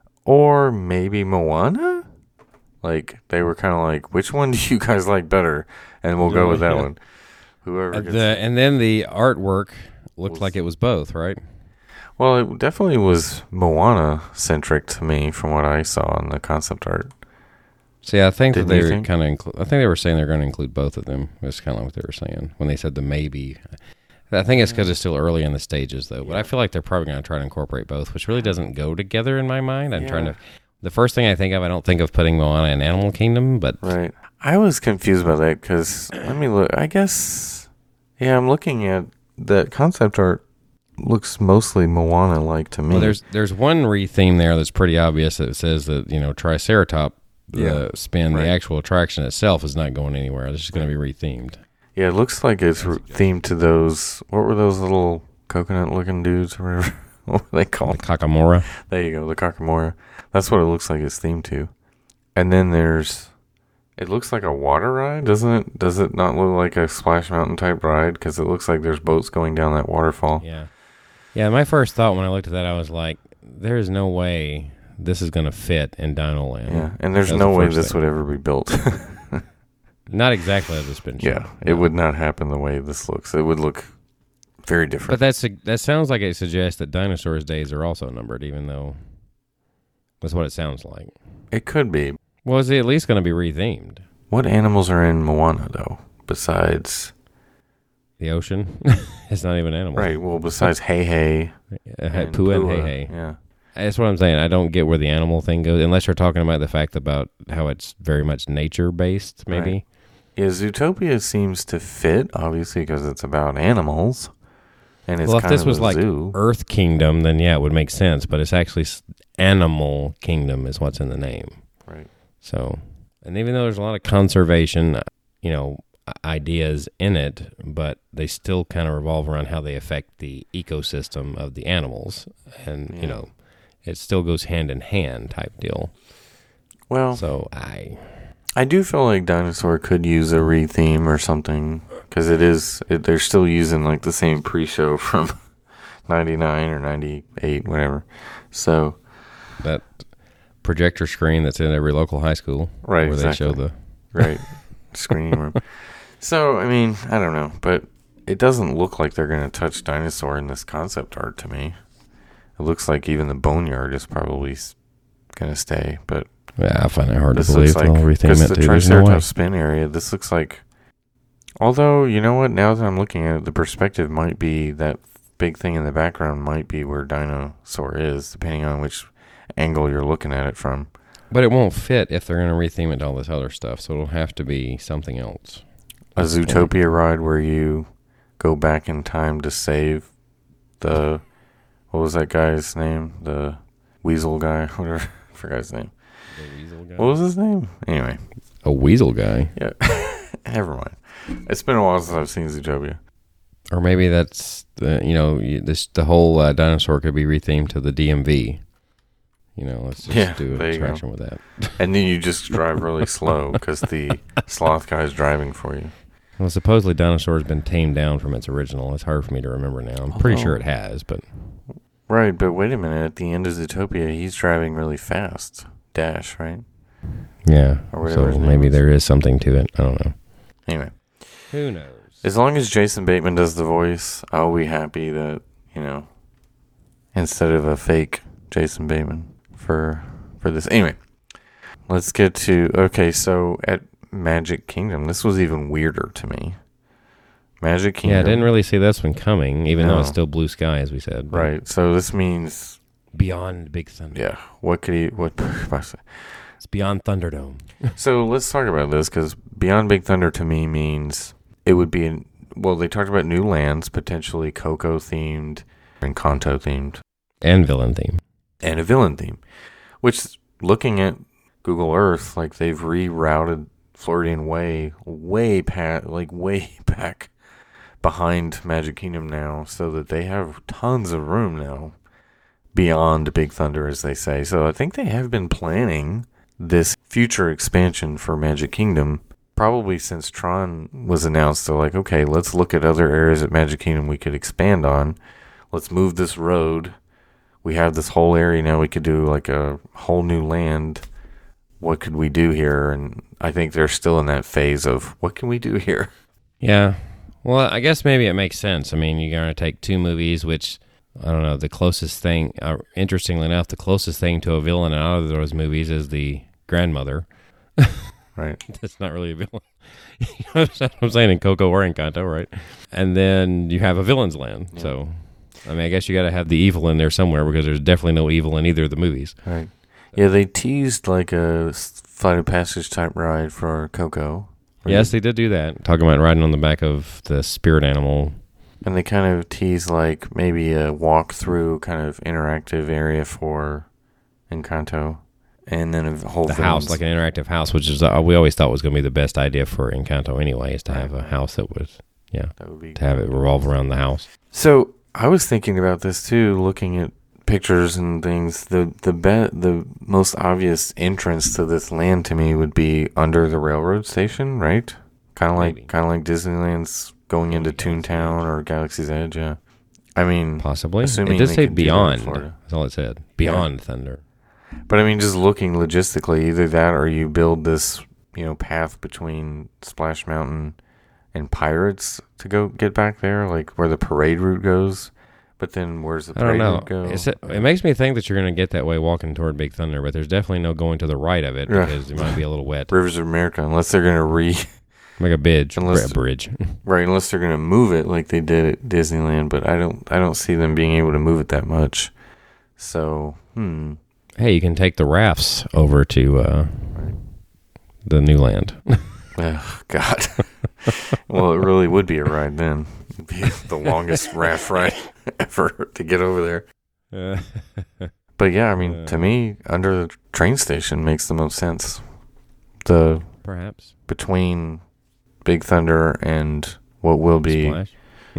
or maybe Moana. Like, they were kind of like, which one do you guys like better? And we'll go with that one. Whoever and then the artwork looked like it was both, right? Well, it definitely was Moana-centric to me from what I saw in the concept art. See, I think that they were kind of I think they were saying they're going to include both of them. That's kind of what they were saying when they said the maybe. I think it's because it's still early in the stages, though. But I feel like they're probably going to try to incorporate both, which really doesn't go together in my mind. I'm trying to. The first thing I think of, I don't think of putting Moana in Animal Kingdom, but right. I was confused by that because let me look. I guess I'm looking at that concept art. Looks mostly Moana-like to me. Well, there's one re-theme there that's pretty obvious. That says that Triceratop, the spin, the actual attraction itself is not going anywhere. This is going to be re-themed. Yeah, it looks like it's themed to those. What were those little coconut-looking dudes or whatever? What were they called? The Kakamora. There you go, the Kakamora. That's what it looks like it's themed to. And then it looks like a water ride, doesn't it? Does it not look like a Splash Mountain type ride? Because it looks like there's boats going down that waterfall. Yeah. Yeah, my first thought when I looked at that, I was like, there is no way this is going to fit in Dino Land. Yeah, and there's no way this would ever be built. Not exactly as it's been shown. Yeah, it would not happen the way this looks. It would look very different. But that sounds like it suggests that dinosaurs' days are also numbered, even though that's what it sounds like. It could be. Well, is it at least going to be re-themed? What animals are in Moana, though, besides... The ocean? It's not even an animal. Right, well, besides Hey. Pua and Hey. Yeah. That's what I'm saying. I don't get where the animal thing goes, unless you're talking about the fact about how it's very much nature-based, maybe. Right. Yeah, Zootopia seems to fit, obviously, because it's about animals. And it's well, if this was like zoo. Earth Kingdom, then yeah, it would make sense. But it's actually Animal Kingdom is what's in the name. Right. So, and even though there's a lot of conservation, ideas in it, but they still kind of revolve around how they affect the ecosystem of the animals. And, it still goes hand in hand type deal. Well, so I do feel like Dinosaur could use a re-theme or something, because they're still using like the same pre-show from 99 or 98, whatever. So that projector screen that's in every local high school, right? Where exactly. They show the right screening room. So I mean, I don't know, but it doesn't look like they're going to touch Dinosaur in this concept art to me. It looks like even the Boneyard is probably going to stay, but yeah, I find it hard to believe they'll retheme it. The Triceratops spin area, this looks like. Although, you know what? Now that I'm looking at it, the perspective might be that big thing in the background might be where Dinosaur is, depending on which angle you're looking at it from. But it won't fit if they're going to retheme it to all this other stuff, so it'll have to be something else. A Zootopia ride where you go back in time to save the... What was that guy's name? The weasel guy? Whatever. I forgot his name. The weasel guy? What was his name? Anyway. A weasel guy? Yeah. Never mind. It's been a while since I've seen Zootopia. Or maybe that's, the whole dinosaur could be rethemed to the DMV. Let's just do an there you attraction go. with that. And then you just drive really slow because the sloth guy's driving for you. Well, supposedly Dinosaur has been tamed down from its original. It's hard for me to remember now. I'm pretty sure it Oh. has, but Right, but wait a minute. At the end of Zootopia, he's driving really fast. Dash, right? yeah. Or whatever his So name maybe is. there is something to it. I don't know. Anyway, Who knows? as long as Jason Bateman does the voice, I'll be happy that, instead of a fake Jason Bateman for this. Anyway, let's get to, okay, so at Magic Kingdom, this was even weirder to me. Magic Kingdom. Yeah, I didn't really see this one coming, even though it's No. still blue sky, as we said. but Right, so this means, Beyond Big Thunder. yeah, what could he, what, It's beyond Thunderdome. so let's talk about this, because Beyond Big Thunder to me means it would be, they talked about new lands, potentially Coco themed and Kanto themed, And villain theme. and a villain theme, which, looking at Google Earth, like they've rerouted Floridian Way way back behind Magic Kingdom now, so that they have tons of room now beyond Big Thunder, as they say. So I think they have been planning this future expansion for Magic Kingdom probably since Tron was announced. They're like, okay, let's look at other areas at Magic Kingdom we could expand on. Let's move this road. We have this whole area now. We could do like a whole new land. What could we do here? And I think they're still in that phase of what can we do here? Yeah. Well, I guess maybe it makes sense. I mean, you're going to take two movies, which, I don't know, the closest thing, interestingly enough, the closest thing to a villain out of those movies is the grandmother. Right. That's not really a villain. You know what I'm saying? In Coco or Encanto, right? And then you have a villain's land. Yeah. So, I mean, I guess you got to have the evil in there somewhere because there's definitely no evil in either of the movies. Right. Yeah, they teased like a Flight of Passage type ride for Coco. Yes, they did do that. Talking about riding on the back of the spirit animal. And they kind of teased like maybe a walk-through kind of interactive area for Encanto. And then a whole The house, like an interactive house, which is we always thought was going to be the best idea for Encanto anyway, is to have a house that was, that would be to have it revolve around the house. So I was thinking about this too, looking at pictures and things. The most obvious entrance to this land to me would be under the railroad station, right? Kind of Maybe. like Disneyland's going into Toontown or Galaxy's Edge. Yeah, I mean, Possibly. assuming It did they say could do that in beyond. Florida. That's all it said. Beyond Thunder. but I mean, just looking logistically, either that or you build this, path between Splash Mountain and Pirates to go get back there, like where the parade route goes. But then where's the I don't parade know. route go? It makes me think that you're going to get that way walking toward Big Thunder, but there's definitely no going to the right of it Yeah. because it might be a little wet. Rivers of America, unless they're gonna Like a bridge. Unless- A bridge. right, unless they're gonna move it like they did at Disneyland. But I don't see them being able to move it that much. So, Hey, you can take the rafts over to the new land. oh, God. Well, it really would be a ride then. It'd be the longest raft ride ever to get over there. But yeah, I mean, to me, under the train station makes the most sense. Perhaps. Between Big Thunder and what will be, Splash.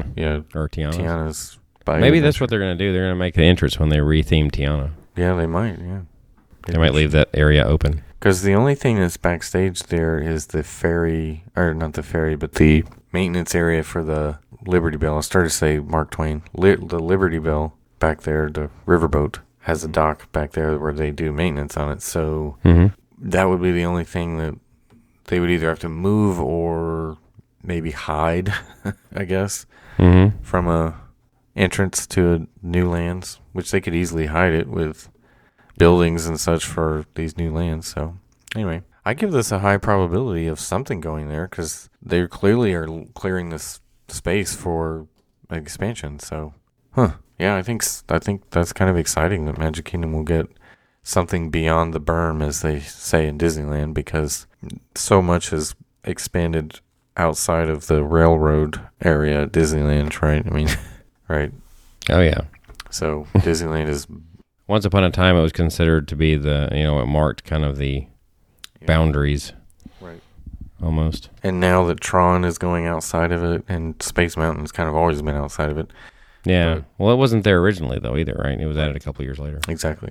Or Tiana. Tiana's. Bayou Maybe that's Adventure. what they're going to do. They're going to make the entrance when they retheme Tiana. Yeah, they might. Yeah, They might leave that area open. because the only thing that's backstage there is the ferry, or not the ferry, but the maintenance area for the Liberty Bell. I started to say Mark Twain. The Liberty Bell back there, the riverboat, has a dock back there where they do maintenance on it. So that would be the only thing that they would either have to move or maybe hide, I guess, from a entrance to a new lands, which they could easily hide it with buildings and such for these new lands. So anyway, I give this a high probability of something going there because they clearly are clearing this space for expansion. So, yeah, I think that's kind of exciting that Magic Kingdom will get something beyond the berm, as they say in Disneyland, because so much has expanded outside of the railroad area at Disneyland, right? I mean, right. Oh, yeah. So Disneyland is Once upon a time, it was considered to be it marked kind of the boundaries. right. Almost. And now that Tron is going outside of it, and Space Mountain's kind of always been outside of it. Yeah. But- Well, it wasn't there originally, though, either, right? It was added a couple years later. Exactly, yeah.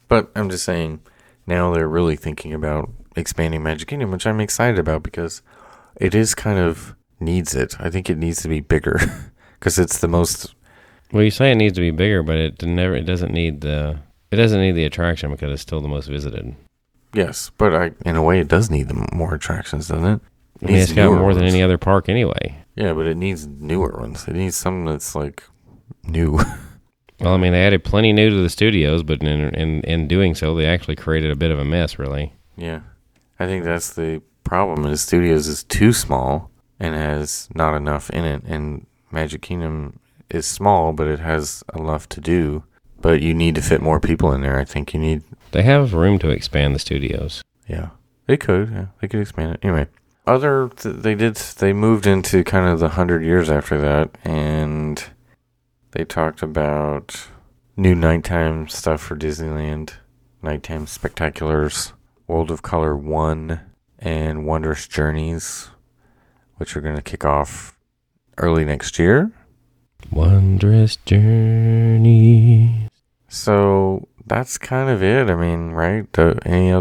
But I'm just saying, now they're really thinking about expanding Magic Kingdom, which I'm excited about because it is kind of needs it. I think it needs to be bigger because it's the most. Well, you say it needs to be bigger, but it doesn't need the attraction because it's still the most visited. Yes, but in a way, it does need more attractions, doesn't it? It's got more than any other park anyway. Yeah, but it needs newer ones. It needs something that's like new. Well, I mean, they added plenty new to the studios, but in doing so, they actually created a bit of a mess, really. Yeah. I think that's the problem. The studios is too small and has not enough in it. And Magic Kingdom is small, but it has enough to do. But you need to fit more people in there. I think you need... They have room to expand the studios. Yeah. They could. Yeah. They could expand it. Anyway. They moved into kind of the 100 years after that, and... They talked about new nighttime stuff for Disneyland, nighttime spectaculars, World of Color 1, and Wondrous Journeys, which are going to kick off early next year. Wondrous Journeys. So that's kind of it. I mean, right? That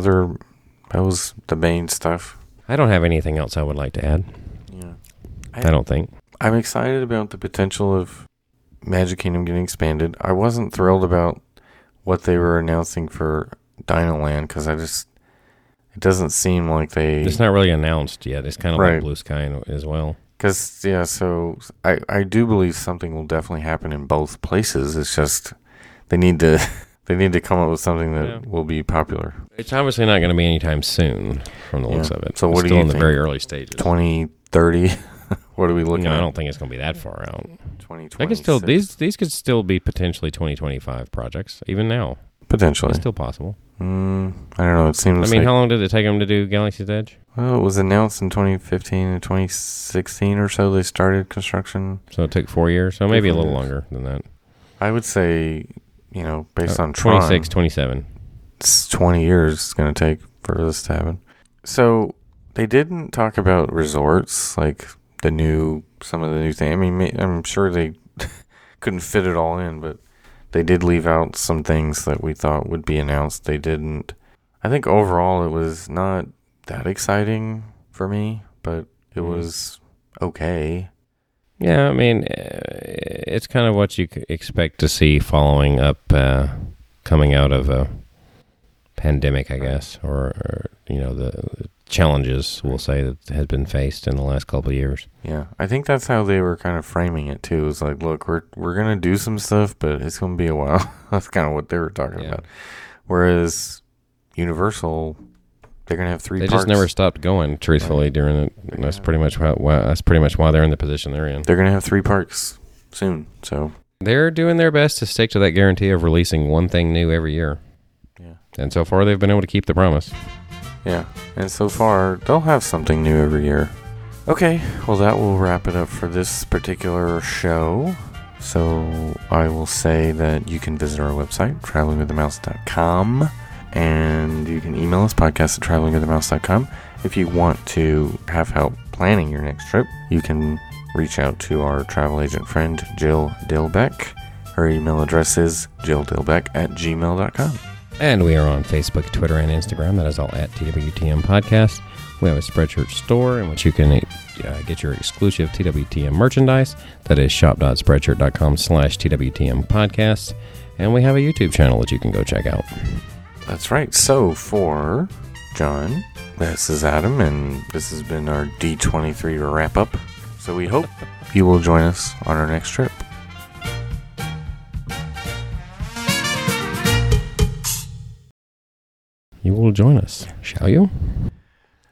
was the main stuff. I don't have anything else I would like to add. Yeah. I don't think. I'm excited about the potential of Magic Kingdom getting expanded. I wasn't thrilled about what they were announcing for Dinoland because it doesn't seem like they... It's not really announced yet. It's kind of right. like Blue Sky as well. Because, yeah, so I do believe something will definitely happen in both places. It's just they need to come up with something that will be popular. It's obviously not going to be anytime soon from the looks of it. So what it's do you think? Still in the very early stages. 2030? What are we looking at? I don't think it's going to be that far out. 2026. These could still be potentially 2025 projects, even now. Potentially. It's still possible. I don't know. It seems how long did it take them to do Galaxy's Edge? Well, it was announced in 2015 and 2016 or so. They started construction. So it took 4 years. So maybe a little longer than that. I would say, based on 26, 27. It's 20 years it's going to take for this to happen. So they didn't talk about resorts, like some of the new things. I mean, I'm sure they couldn't fit it all in, but they did leave out some things that we thought would be announced. They didn't. I think overall it was not that exciting for me, but it was okay. Yeah, I mean, it's kind of what you expect to see following up, coming out of a pandemic, I guess, or the challenges, we'll say, that has been faced in the last couple of years. Yeah, I think that's how they were kind of framing it too. It's like, look, we're gonna do some stuff, but it's gonna be a while. That's kind of what they were talking about. Whereas Universal, they're gonna have 3 parks. They just never stopped going. Truthfully, during it, that's pretty much why they're in the position they're in. They're gonna have 3 parks soon, so they're doing their best to stick to that guarantee of releasing one thing new every year. Yeah, and so far they've been able to keep the promise. Yeah, and so far, they'll have something new every year. Okay, well, that will wrap it up for this particular show. So I will say that you can visit our website, travelingwiththemouse.com, and you can email us, podcast@travelingwiththemouse.com. If you want to have help planning your next trip, you can reach out to our travel agent friend, Jill Dilbeck. Her email address is jilldilbeck@gmail.com. And we are on Facebook, Twitter, and Instagram. That is all at TWTM Podcast. We have a Spreadshirt store in which you can get your exclusive TWTM merchandise. That is shop.spreadshirt.com/TWTM Podcast. And we have a YouTube channel that you can go check out. That's right. So for John, this is Adam, and this has been our D23 wrap up. So we hope you will join us on our next trip. You will join us, shall you?